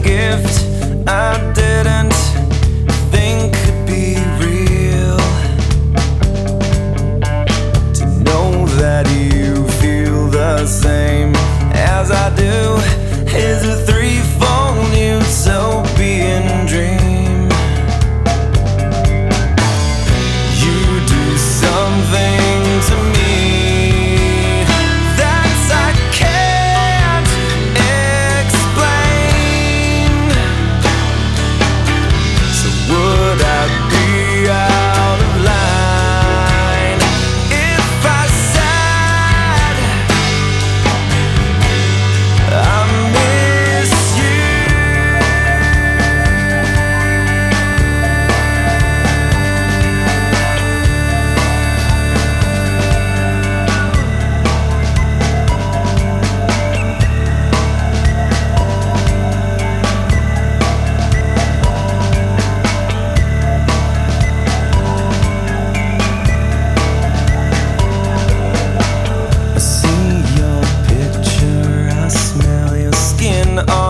gift I didn't think could be real. To know that you feel the same as I do is a threefold utopian dream. You do something to me that I can't explain. So would I be out of line if I said I miss you? I see your picture, I smell your skin.